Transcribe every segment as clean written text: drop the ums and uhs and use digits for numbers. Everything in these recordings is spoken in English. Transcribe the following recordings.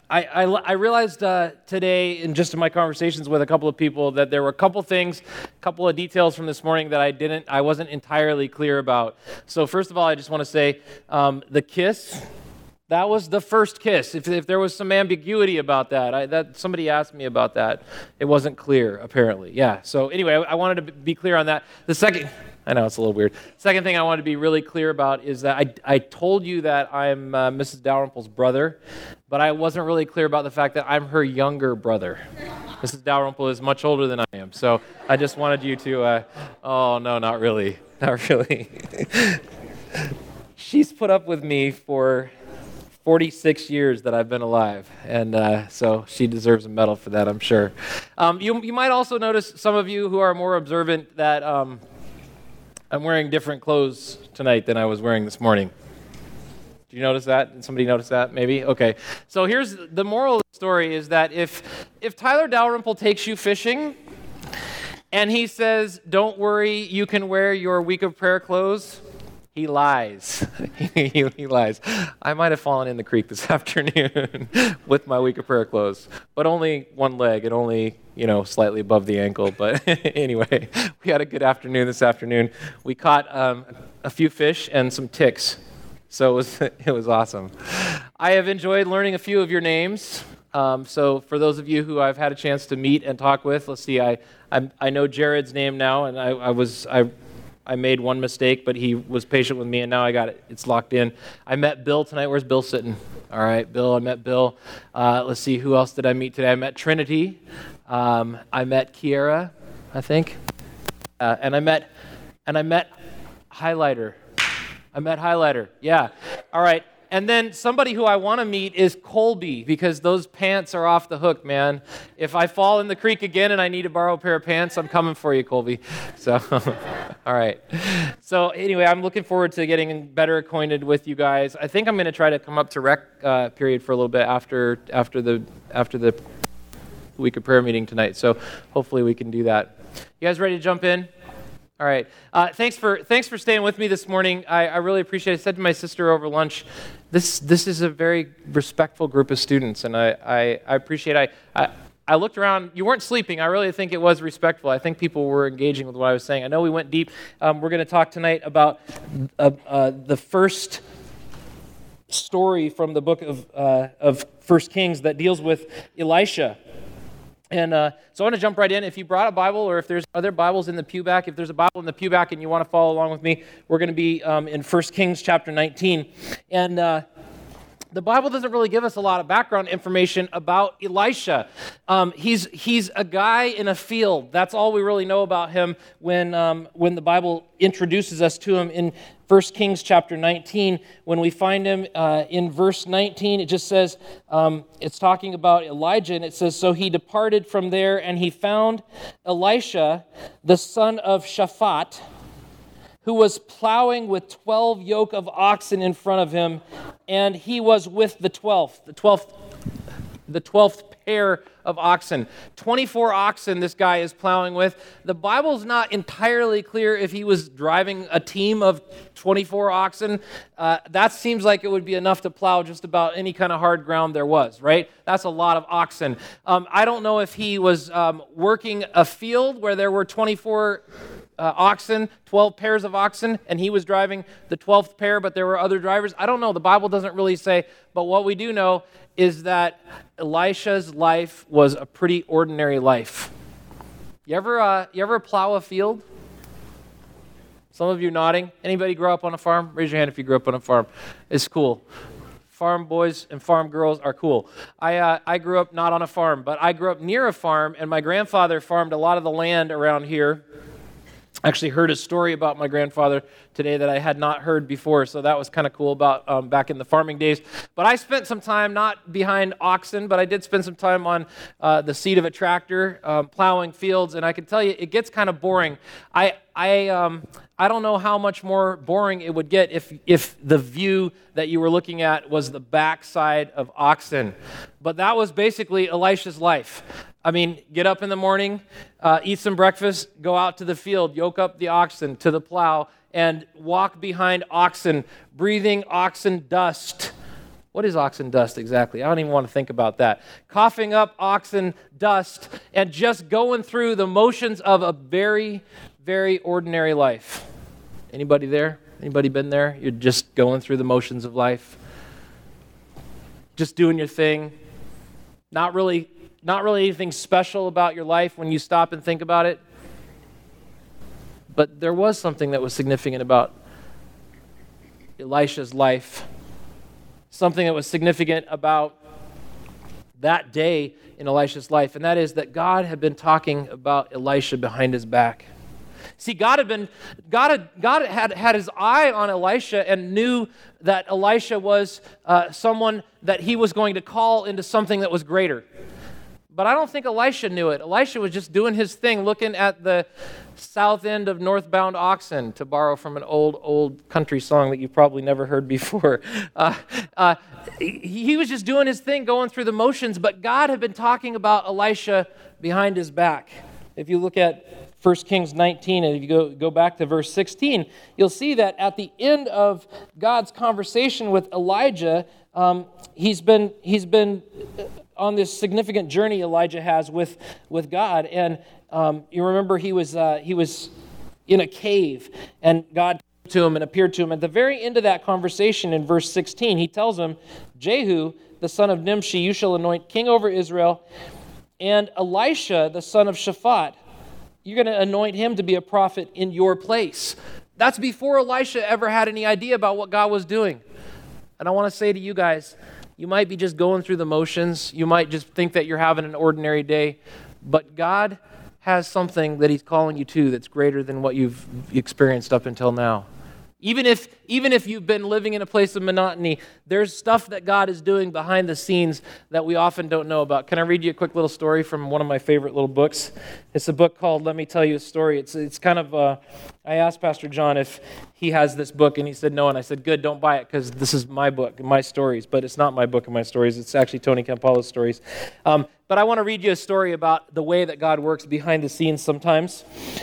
I realized today, in just in my conversations with a couple of people, that there were a couple of details from this morning that I wasn't entirely clear about. So first of all, I just want to say the kiss. That was the first kiss. If there was some ambiguity about that, somebody asked me about that. It wasn't clear, apparently. Yeah. So anyway, I wanted to be clear on that. The second, I know it's a little weird. Second thing I wanted to be really clear about is that I told you that I'm Mrs. Dalrymple's brother, but I wasn't really clear about the fact that I'm her younger brother. Mrs. Dalrymple is much older than I am, so I just wanted you to. Oh no, not really, not really. She's put up with me for 46 years that I've been alive, and so she deserves a medal for that, I'm sure. You might also notice, some of you who are more observant, that I'm wearing different clothes tonight than I was wearing this morning. Did you notice that? Did somebody notice that, maybe? Okay. So here's the moral of the story, is that if Tyler Dalrymple takes you fishing, and he says, don't worry, you can wear your week of prayer clothes, he lies. He lies. I might have fallen in the creek this afternoon with my week of prayer clothes, but only one leg and only, slightly above the ankle. But anyway, we had a good afternoon this afternoon. We caught a few fish and some ticks, so it was awesome. I have enjoyed learning a few of your names. So for those of you who I've had a chance to meet and talk with, let's see. I know Jared's name now, and I made one mistake, but he was patient with me, and now I got it. It's locked in. I met Bill tonight. Where's Bill sitting? All right, Bill. I met Bill. Let's see. Who else did I meet today? I met Trinity. I met Kiera, I think. And I met Highlighter. Yeah. All right. And then somebody who I want to meet is Colby, because those pants are off the hook, man. If I fall in the creek again and I need to borrow a pair of pants, I'm coming for you, Colby. So, all right. So anyway, I'm looking forward to getting better acquainted with you guys. I think I'm going to try to come up to rec period for a little bit after the week of prayer meeting tonight. So hopefully we can do that. You guys ready to jump in? All right. Thanks for staying with me this morning. I really appreciate it. I said to my sister over lunch, this is a very respectful group of students, and I appreciate it. I looked around. You weren't sleeping. I really think it was respectful. I think people were engaging with what I was saying. I know we went deep. We're going to talk tonight about the first story from the book of 1 Kings that deals with Elisha. And so I want to jump right in. If you brought a Bible, or if there's other Bibles in the pew back, if there's a Bible in the pew back and you want to follow along with me, we're going to be in 1 Kings chapter 19. And the Bible doesn't really give us a lot of background information about Elisha. He's a guy in a field. That's all we really know about him when the Bible introduces us to him in 1 Kings chapter 19. When we find him in verse 19, it just says, it's talking about Elijah, and it says, so he departed from there, and he found Elisha, the son of Shaphat, who was plowing with 12 yoke of oxen in front of him, and he was with the 12th pair of oxen. 24 oxen this guy is plowing with. The Bible's not entirely clear if he was driving a team of 24 oxen. That seems like it would be enough to plow just about any kind of hard ground there was, right? That's a lot of oxen. I don't know if he was working a field where there were 24 oxen, 12 pairs of oxen, and he was driving the 12th pair, but there were other drivers. I don't know. The Bible doesn't really say, but what we do know is that Elisha's life was a pretty ordinary life. You ever plow a field? Some of you nodding. Anybody grow up on a farm? Raise your hand if you grew up on a farm. It's cool. Farm boys and farm girls are cool. I grew up not on a farm, but I grew up near a farm, and my grandfather farmed a lot of the land around here. I actually heard a story about my grandfather today that I had not heard before, so that was kind of cool about back in the farming days. But I spent some time not behind oxen, but I did spend some time on the seat of a tractor, plowing fields, and I can tell you it gets kind of boring. I don't know how much more boring it would get if the view that you were looking at was the backside of oxen. But that was basically Elisha's life. I mean, get up in the morning, eat some breakfast, go out to the field, yoke up the oxen to the plow, and walk behind oxen, breathing oxen dust What is oxen dust exactly? I don't even want to think about that. Coughing up oxen dust and just going through the motions of a very, very ordinary life. Anybody there? Anybody been there? You're just going through the motions of life. Just doing your thing. Not really anything special about your life when you stop and think about it. But there was something that was significant about Elisha's life. Something that was significant about that day in Elisha's life, and that is that God had been talking about Elisha behind his back. See, God had his eye on Elisha and knew that Elisha was someone that he was going to call into something that was greater. But I don't think Elisha knew it. Elisha was just doing his thing, looking at the south end of Northbound Oxen, to borrow from an old country song that you've probably never heard before. He was just doing his thing, going through the motions, but God had been talking about Elisha behind his back. If you look at 1 Kings 19, and if you go back to verse 16, you'll see that at the end of God's conversation with Elijah, he's been on this significant journey Elijah has with God, and you remember he was in a cave, and God came to him and appeared to him. At the very end of that conversation, in verse 16, he tells him, "Jehu, the son of Nimshi, you shall anoint king over Israel, and Elisha, the son of Shaphat, you're going to anoint him to be a prophet in your place." That's before Elisha ever had any idea about what God was doing. And I want to say to you guys, you might be just going through the motions. You might just think that you're having an ordinary day. But God has something that he's calling you to that's greater than what you've experienced up until now. Even if you've been living in a place of monotony, there's stuff that God is doing behind the scenes that we often don't know about. Can I read you a quick little story from one of my favorite little books? It's a book called Let Me Tell You a Story. It's kind of, I asked Pastor John if he has this book, and he said no, and I said, good, don't buy it, because this is my book, my stories, but it's not my book and my stories. It's actually Tony Campolo's stories. But I want to read you a story about the way that God works behind the scenes sometimes.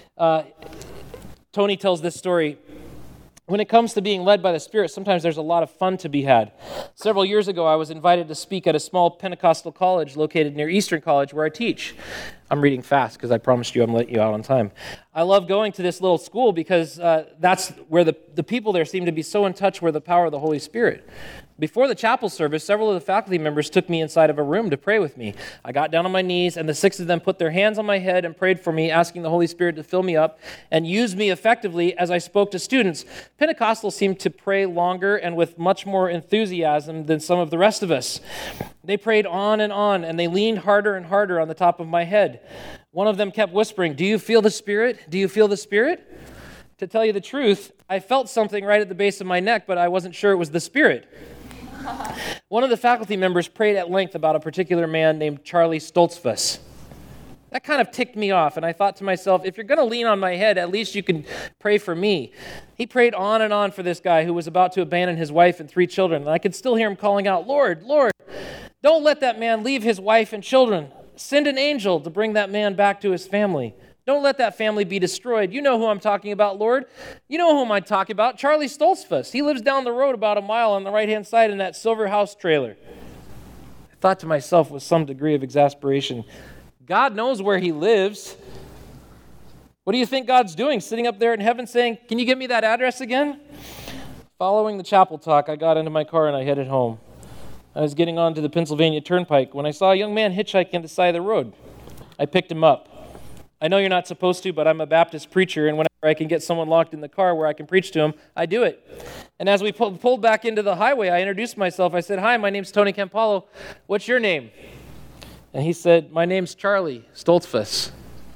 Tony tells this story. When it comes to being led by the Spirit, sometimes there's a lot of fun to be had. Several years ago, I was invited to speak at a small Pentecostal college located near Eastern College where I teach. I'm reading fast because I promised you I'm letting you out on time. I love going to this little school because that's where the people there seem to be so in touch with the power of the Holy Spirit. Before the chapel service, several of the faculty members took me inside of a room to pray with me. I got down on my knees, and the 6 of them put their hands on my head and prayed for me, asking the Holy Spirit to fill me up and use me effectively as I spoke to students. Pentecostals seem to pray longer and with much more enthusiasm than some of the rest of us. They prayed on, and they leaned harder and harder on the top of my head. One of them kept whispering, "Do you feel the Spirit? Do you feel the Spirit?" To tell you the truth, I felt something right at the base of my neck, but I wasn't sure it was the Spirit. One of the faculty members prayed at length about a particular man named Charlie Stoltzfus. That kind of ticked me off, and I thought to myself, if you're going to lean on my head, at least you can pray for me. He prayed on and on for this guy who was about to abandon his wife and 3 children, and I could still hear him calling out, "Lord, Lord, don't let that man leave his wife and children. Send an angel to bring that man back to his family. Don't let that family be destroyed. You know who I'm talking about, Lord. You know who I'm talking about, Charlie Stoltzfus. He lives down the road about a mile on the right-hand side in that silver house trailer." I thought to myself with some degree of exasperation, God knows where he lives. What do you think God's doing, sitting up there in heaven saying, "Can you give me that address again?" Following the chapel talk, I got into my car and I headed home. I was getting onto the Pennsylvania Turnpike when I saw a young man hitchhiking on the side of the road. I picked him up. I know you're not supposed to, but I'm a Baptist preacher, and whenever I can get someone locked in the car where I can preach to him, I do it. And as we pulled back into the highway, I introduced myself. I said, "Hi, my name's Tony Campolo. What's your name?" And he said, "My name's Charlie Stoltzfus."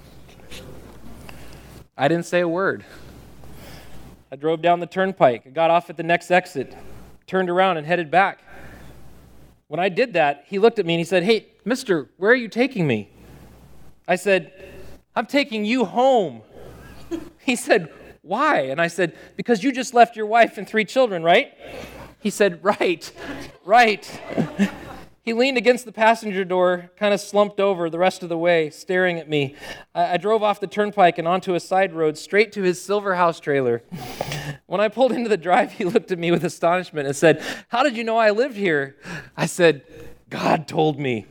I didn't say a word. I drove down the turnpike. I got off at the next exit, turned around, and headed back. When I did that, he looked at me and he said, "Hey, mister, where are you taking me?" I said, "I'm taking you home." He said, "Why?" And I said, "Because you just left your wife and 3 children, right?" He said, Right. He leaned against the passenger door, kind of slumped over the rest of the way, staring at me. I drove off the turnpike and onto a side road straight to his silver house trailer. When I pulled into the drive, he looked at me with astonishment and said, "How did you know I lived here?" I said, "God told me."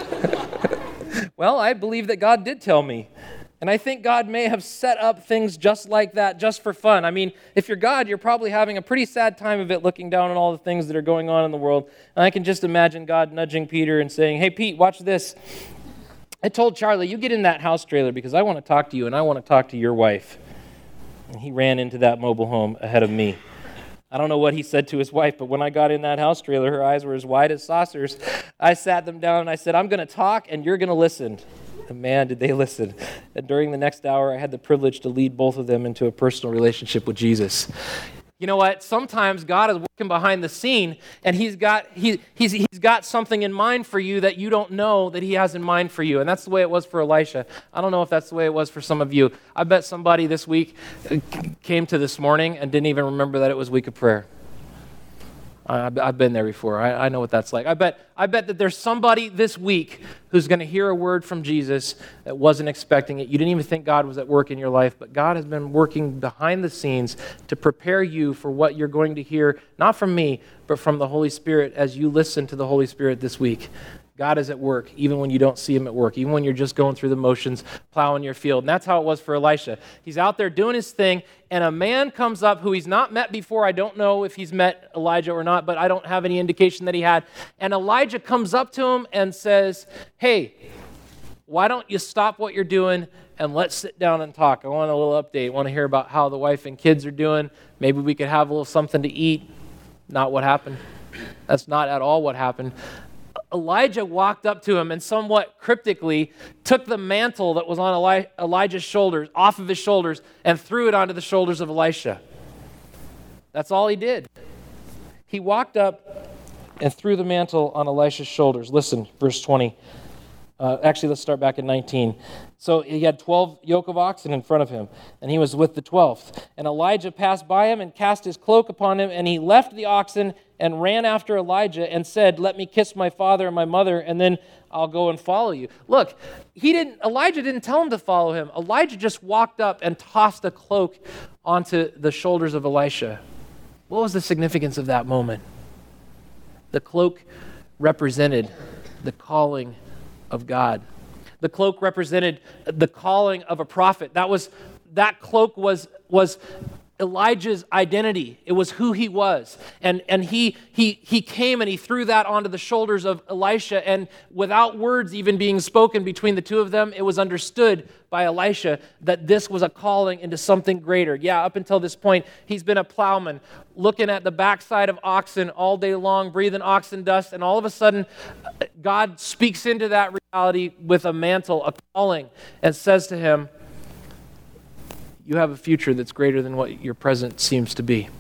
Well, I believe that God did tell me. And I think God may have set up things just like that, just for fun. I mean, if you're God, you're probably having a pretty sad time of it looking down on all the things that are going on in the world. And I can just imagine God nudging Peter and saying, "Hey, Pete, watch this. I told Charlie, you get in that house trailer because I want to talk to you and I want to talk to your wife." And he ran into that mobile home ahead of me. I don't know what he said to his wife, but when I got in that house trailer, her eyes were as wide as saucers. I sat them down and I said, "I'm going to talk and you're going to listen." And man, did they listen. And during the next hour, I had the privilege to lead both of them into a personal relationship with Jesus. You know what? Sometimes God is working behind the scene, and He's got something in mind for you that you don't know that He has in mind for you. And that's the way it was for Elisha. I don't know if that's the way it was for some of you. I bet somebody this week came to this morning and didn't even remember that it was week of prayer. I've been there before. I know what that's like. I bet that there's somebody this week who's going to hear a word from Jesus that wasn't expecting it. You didn't even think God was at work in your life, but God has been working behind the scenes to prepare you for what you're going to hear, not from me, but from the Holy Spirit as you listen to the Holy Spirit this week. God is at work, even when you don't see Him at work, even when you're just going through the motions, plowing your field. And that's how it was for Elisha. He's out there doing his thing, and a man comes up who he's not met before. I don't know if he's met Elijah or not, but I don't have any indication that he had. And Elijah comes up to him and says, "Hey, why don't you stop what you're doing and let's sit down and talk? I want a little update. I want to hear about how the wife and kids are doing. Maybe we could have a little something to eat." Not what happened. That's not at all what happened. Elijah walked up to him and somewhat cryptically took the mantle that was on Elijah's shoulders, off of his shoulders, and threw it onto the shoulders of Elisha. That's all he did. He walked up and threw the mantle on Elisha's shoulders. Listen, verse 20. Actually, let's start back at 19. So he had 12 yoke of oxen in front of him, and he was with the 12th. And Elijah passed by him and cast his cloak upon him, and he left the oxen and ran after Elijah and said, "Let me kiss my father and my mother, and then I'll go and follow you." Look, Elijah didn't tell him to follow him. Elijah just walked up and tossed a cloak onto the shoulders of Elisha. What was the significance of that moment? The cloak represented the calling of God. The cloak represented the calling of a prophet. That cloak was Elijah's identity. It was who he was. And he came and he threw that onto the shoulders of Elisha, and without words even being spoken between the two of them, it was understood by Elisha that this was a calling into something greater. Yeah, up until this point, he's been a plowman, looking at the backside of oxen all day long, breathing oxen dust, and all of a sudden, God speaks into that reality with a mantle, a calling, and says to him, "You have a future that's greater than what your present seems to be."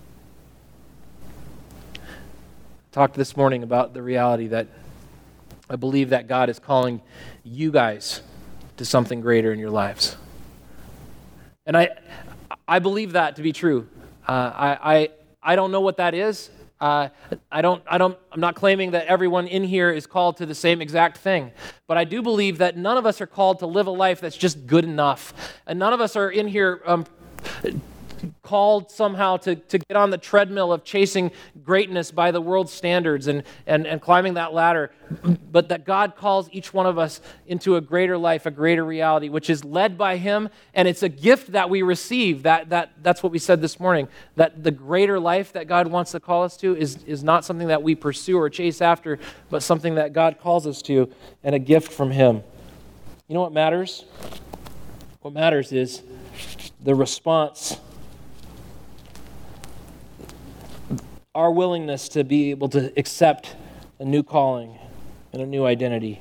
I talked this morning about the reality that I believe that God is calling you guys to something greater in your lives. And I believe that to be true. I don't know what that is. I'm not claiming that everyone in here is called to the same exact thing, but I do believe that none of us are called to live a life that's just good enough. And none of us are in here called somehow to get on the treadmill of chasing greatness by the world's standards and climbing that ladder, but that God calls each one of us into a greater life, a greater reality, which is led by Him, and it's a gift that we receive. That's what we said this morning, that the greater life that God wants to call us to is not something that we pursue or chase after, but something that God calls us to, and a gift from Him. You know what matters? What matters is the response, our willingness to be able to accept a new calling and a new identity.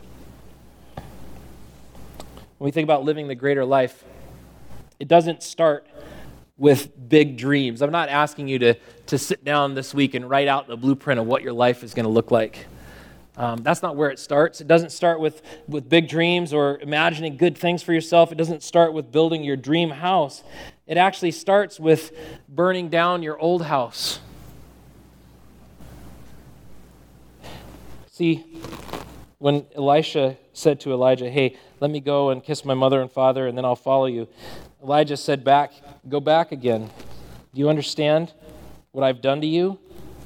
When we think about living the greater life, it doesn't start with big dreams. I'm not asking you to sit down this week and write out the blueprint of what your life is going to look like. That's not where it starts. It doesn't start with big dreams or imagining good things for yourself. It doesn't start with building your dream house. It actually starts with burning down your old house. See, when Elisha said to Elijah, hey, let me go and kiss my mother and father, and then I'll follow you, Elijah said back, go back again. Do you understand what I've done to you?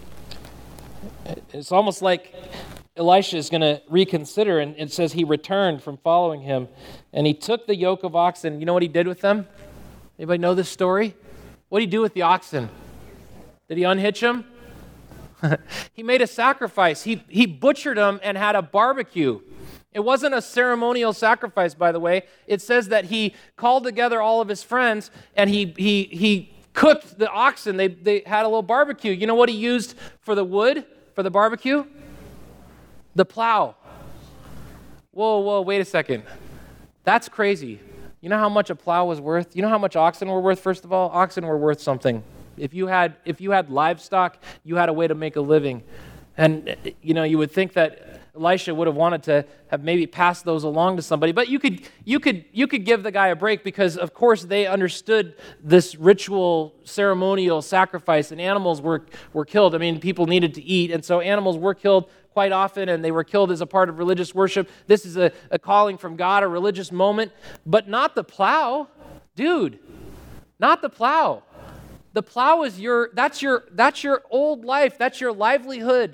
It's almost like Elisha is going to reconsider, and it says he returned from following him, and he took the yoke of oxen. You know what he did with them? Anybody know this story? What did he do with the oxen? Did he unhitch them? He made a sacrifice. He butchered them and had a barbecue. It wasn't a ceremonial sacrifice, by the way. It says that he called together all of his friends, and he cooked the oxen. They had a little barbecue. You know what he used for the wood, for the barbecue? The plow. Whoa, wait a second. That's crazy. You know how much a plow was worth? You know how much oxen were worth, first of all? Oxen were worth something. If you had livestock, you had a way to make a living. And, you would think that Elisha would have wanted to have maybe passed those along to somebody. But you could give the guy a break because, of course, they understood this ritual, ceremonial sacrifice, and animals were killed. I mean, people needed to eat, and so animals were killed quite often, and they were killed as a part of religious worship. This is a calling from God, a religious moment, but not the plow. Dude, not the plow. The plow is that's your old life. That's your livelihood.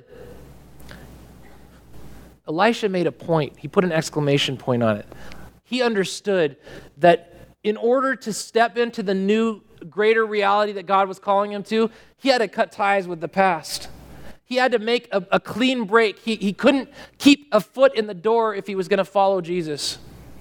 Elisha made a point. He put an exclamation point on it. He understood that in order to step into the new, greater reality that God was calling him to, he had to cut ties with the past. He had to make a clean break. He couldn't keep a foot in the door if he was going to follow Jesus.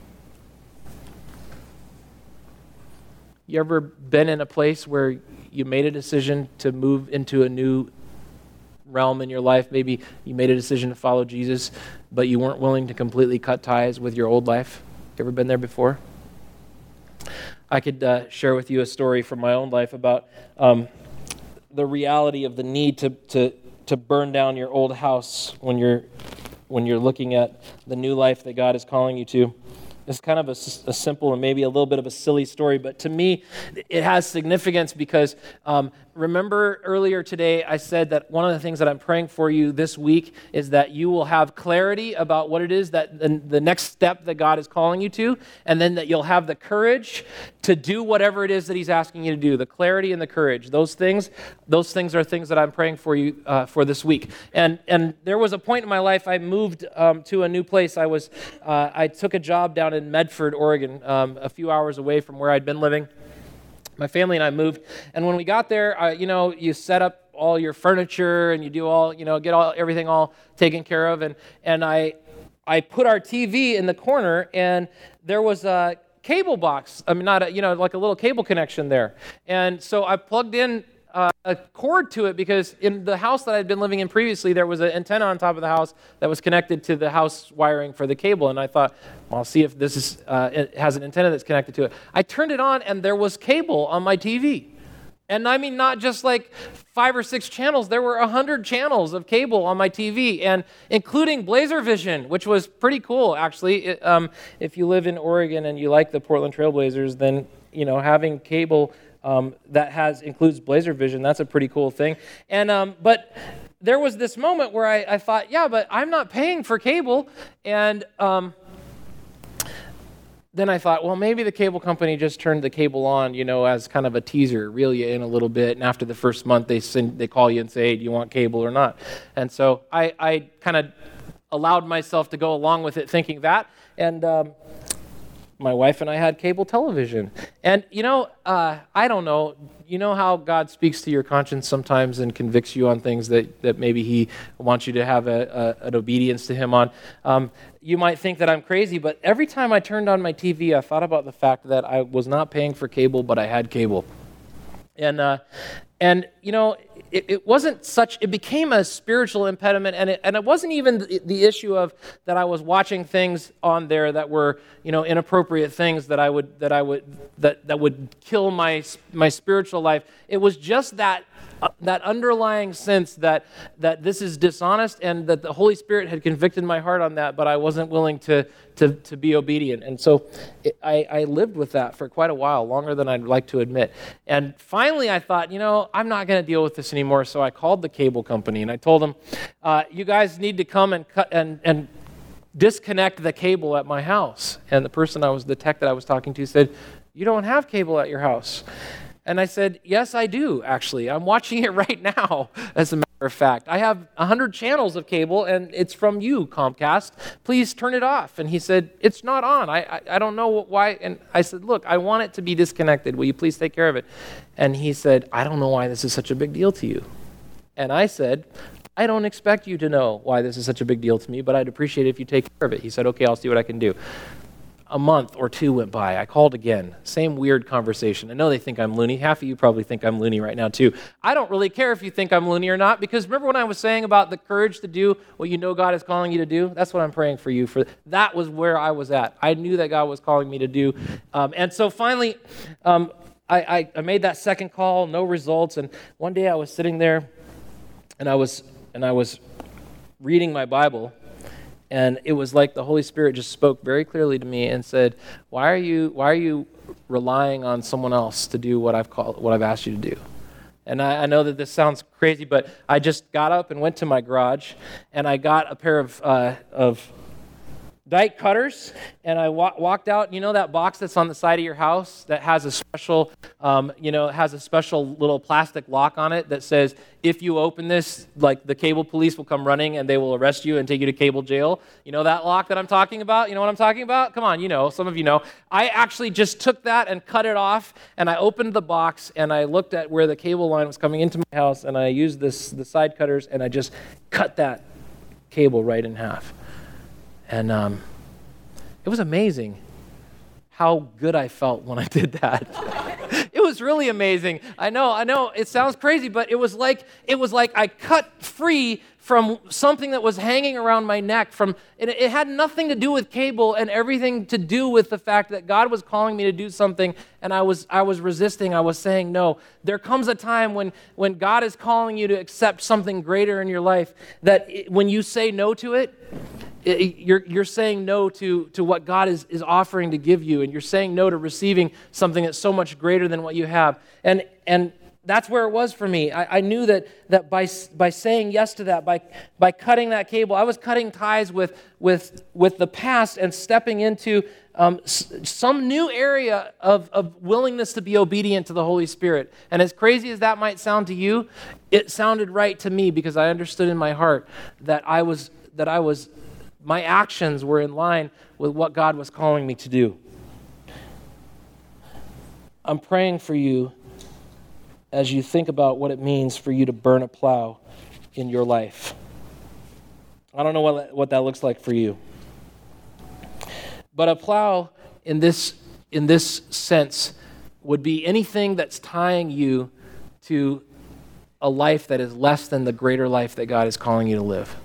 You ever been in a place where you made a decision to move into a new realm in your life? Maybe you made a decision to follow Jesus, but you weren't willing to completely cut ties with your old life. You ever been there before? I could share with you a story from my own life about the reality of the need to burn down your old house when you're looking at the new life that God is calling you to. It's kind of a simple and maybe a little bit of a silly story, but to me, it has significance because remember earlier today I said that one of the things that I'm praying for you this week is that you will have clarity about what it is that the next step that God is calling you to, and then that you'll have the courage to do whatever it is that He's asking you to do. The clarity and the courage. Those things are things that I'm praying for you for this week. And there was a point in my life I moved to a new place. I took a job down in Medford, Oregon, a few hours away from where I'd been living. My family and I moved, and when we got there, you set up all your furniture and you do all, get everything all taken care of, and I put our TV in the corner, and there was a cable box. I mean, not like a little cable connection there, and so I plugged in a cord to it because in the house that I'd been living in previously, there was an antenna on top of the house that was connected to the house wiring for the cable. And I thought, well, I'll see if this it has an antenna that's connected to it. I turned it on, and there was cable on my TV. And I mean, not just like 5 or 6 channels. There were 100 channels of cable on my TV, and including BlazerVision, which was pretty cool, actually. If you live in Oregon and you like the Portland Trail Blazers, then having cable that includes BlazerVision, that's a pretty cool thing. And but there was this moment where I thought, yeah, but I'm not paying for cable. And then I thought, well, maybe the cable company just turned the cable on, as kind of a teaser, reel you in a little bit. And after the first month, they call you and say, hey, do you want cable or not? And so I kind of allowed myself to go along with it, thinking that. And my wife and I had cable television. And, I don't know, how God speaks to your conscience sometimes and convicts you on things that maybe He wants you to have an obedience to Him on. You might think that I'm crazy, but every time I turned on my TV, I thought about the fact that I was not paying for cable, but I had cable. And it wasn't such, it became a spiritual impediment, and it wasn't even the issue of that I was watching things on there that were, inappropriate things that would kill my spiritual life. It was just that that underlying sense that this is dishonest, and that the Holy Spirit had convicted my heart on that, but I wasn't willing to be obedient. And so I lived with that for quite a while, longer than I'd like to admit. And finally I thought, I'm not going to deal with this anymore. So I called the cable company and I told them, you guys need to come and cut and disconnect the cable at my house. And the tech that I was talking to said, you don't have cable at your house. And I said, yes, I do, actually. I'm watching it right now, as a matter of fact. I have 100 channels of cable, and it's from you, Comcast. Please turn it off. And he said, it's not on. I don't know why. And I said, look, I want it to be disconnected. Will you please take care of it? And he said, I don't know why this is such a big deal to you. And I said, I don't expect you to know why this is such a big deal to me, but I'd appreciate it if you take care of it. He said, okay, I'll see what I can do. A month or two went by. I called again. Same weird conversation. I know they think I'm loony. Half of you probably think I'm loony right now too. I don't really care if you think I'm loony or not, because remember when I was saying about the courage to do what you know God is calling you to do? That's what I'm praying for you for. That was where I was at. I knew that God was calling me to do. And so finally, I made that second call, no results. And one day I was sitting there and I was reading my Bible. And it was like the Holy Spirit just spoke very clearly to me and said, "Why are you relying on someone else to do what I've asked you to do?" And I know that this sounds crazy, but I just got up and went to my garage, and I got a pair of Dyke cutters, and I walked out. You know that box that's on the side of your house that has a special, little plastic lock on it that says, if you open this, like the cable police will come running and they will arrest you and take you to cable jail. You know that lock that I'm talking about? You know what I'm talking about? Come on, some of you know. I actually just took that and cut it off, and I opened the box, and I looked at where the cable line was coming into my house, and I used the side cutters, and I just cut that cable right in half. And it was amazing how good I felt when I did that. It was really amazing. I know, it sounds crazy, but it was like I cut free from something that was hanging around my neck. It had nothing to do with cable and everything to do with the fact that God was calling me to do something, and I was resisting. I was saying no. There comes a time when God is calling you to accept something greater in your life, that when you say no to it, you're saying no to what God is offering to give you, and you're saying no to receiving something that's so much greater than what you have. And that's where it was for me. I knew that by saying yes to that, by cutting that cable, I was cutting ties with the past and stepping into some new area of willingness to be obedient to the Holy Spirit. And as crazy as that might sound to you, it sounded right to me, because I understood in my heart that my actions were in line with what God was calling me to do. I'm praying for you as you think about what it means for you to burn a plow in your life. I don't know what that looks like for you. But a plow in this sense would be anything that's tying you to a life that is less than the greater life that God is calling you to live.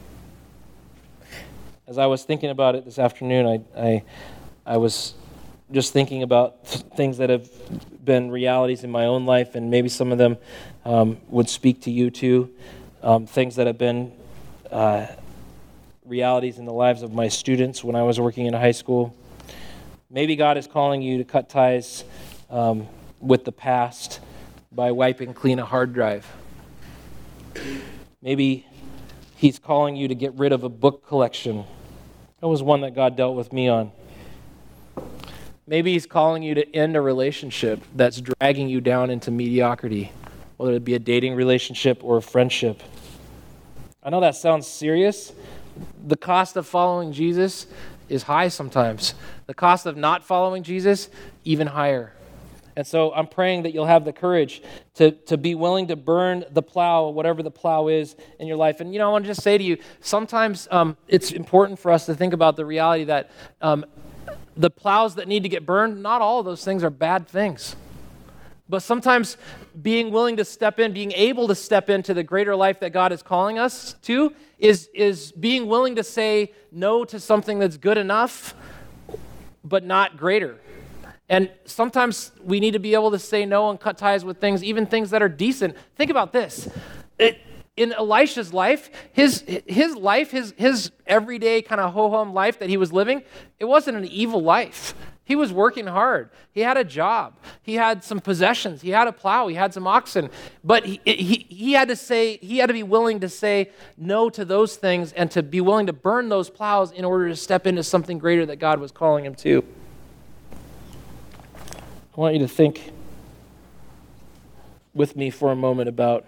As I was thinking about it this afternoon, I was just thinking about things that have been realities in my own life, and maybe some of them would speak to you too. Things that have been realities in the lives of my students when I was working in high school. Maybe God is calling you to cut ties with the past by wiping clean a hard drive. Maybe He's calling you to get rid of a book collection. That was one that God dealt with me on. Maybe He's calling you to end a relationship that's dragging you down into mediocrity, whether it be a dating relationship or a friendship. I know that sounds serious. The cost of following Jesus is high sometimes. The cost of not following Jesus, even higher. And so I'm praying that you'll have the courage to be willing to burn the plow, whatever the plow is in your life. And I want to just say to you, sometimes it's important for us to think about the reality that the plows that need to get burned, not all of those things are bad things. But sometimes being willing to step in, being able to step into the greater life that God is calling us to is being willing to say no to something that's good enough, but not greater. And sometimes we need to be able to say no and cut ties with things, even things that are decent. Think about this. In Elisha's life, his everyday kind of ho-hum life that he was living, it wasn't an evil life. He was working hard. He had a job. He had some possessions. He had a plow. He had some oxen. But he had to be willing to say no to those things and to be willing to burn those plows in order to step into something greater that God was calling him to. I want you to think with me for a moment about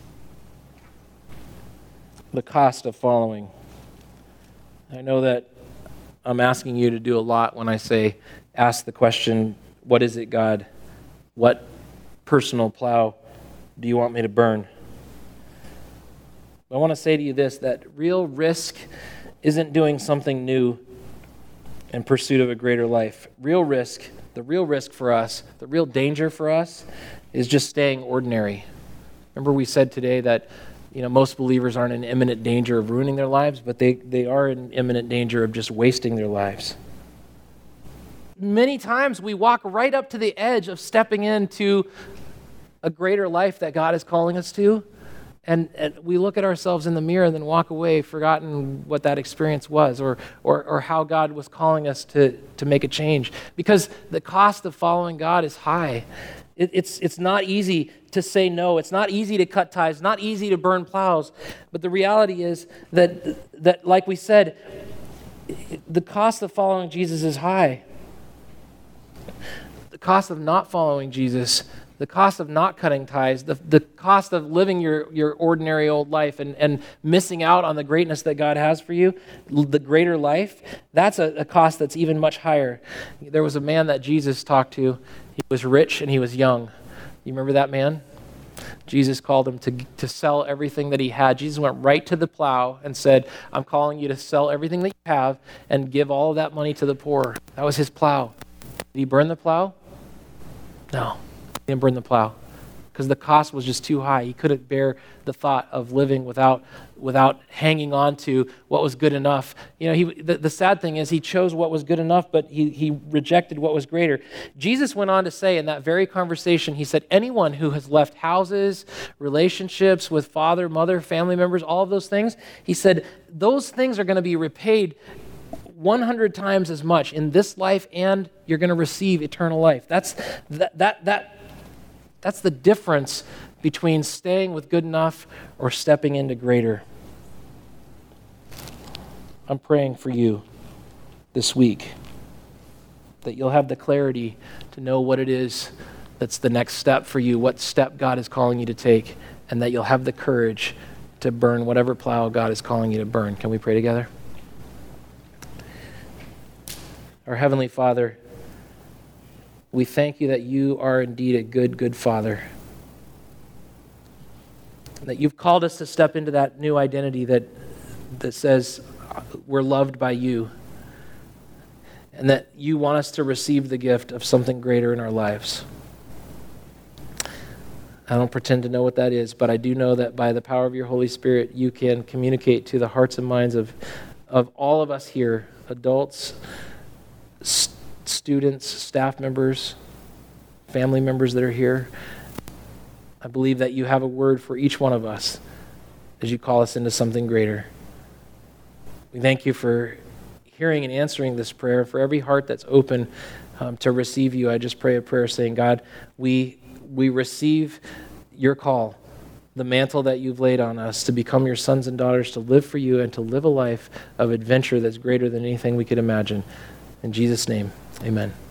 the cost of following. I know that I'm asking you to do a lot when I say, ask the question, what is it, God? What personal plow do you want me to burn? I want to say to you this, that real risk isn't doing something new in pursuit of a greater life. The real risk for us, the real danger for us is just staying ordinary. Remember we said today that most believers aren't in imminent danger of ruining their lives, but they are in imminent danger of just wasting their lives. Many times we walk right up to the edge of stepping into a greater life that God is calling us to, and we look at ourselves in the mirror and then walk away, forgotten what that experience was or how God was calling us to make a change. Because the cost of following God is high. It's not easy to say no. It's not easy to cut ties. It's not easy to burn plows. But the reality is that like we said, the cost of following Jesus is high. The cost of not following Jesus, the cost of not cutting ties, the cost of living your ordinary old life and missing out on the greatness that God has for you, the greater life, that's a cost that's even much higher. There was a man that Jesus talked to. He was rich and he was young. You remember that man? Jesus called him to sell everything that he had. Jesus went right to the plow and said, I'm calling you to sell everything that you have and give all of that money to the poor. That was his plow. Did he burn the plow? No, he didn't burn the plow because the cost was just too high. He couldn't bear the thought of living without hanging on to what was good enough. The sad thing is he chose what was good enough, but he rejected what was greater. Jesus went on to say in that very conversation, he said, anyone who has left houses, relationships with father, mother, family members, all of those things, he said, those things are going to be repaid 100 times as much in this life, and you're going to receive eternal life. That's the difference between staying with good enough or stepping into greater. I'm praying for you this week that you'll have the clarity to know what it is that's the next step for you, what step God is calling you to take, and that you'll have the courage to burn whatever plow God is calling you to burn. Can we pray together? Our Heavenly Father, we thank you that you are indeed a good, good Father. That you've called us to step into that new identity that says we're loved by you. And that you want us to receive the gift of something greater in our lives. I don't pretend to know what that is, but I do know that by the power of your Holy Spirit, you can communicate to the hearts and minds of all of us here, adults, students, staff members, family members that are here. I believe that you have a word for each one of us as you call us into something greater. We thank you for hearing and answering this prayer. For every heart that's open to receive you, I just pray a prayer saying, God, we receive your call, the mantle that you've laid on us to become your sons and daughters, to live for you and to live a life of adventure that's greater than anything we could imagine. In Jesus' name, amen.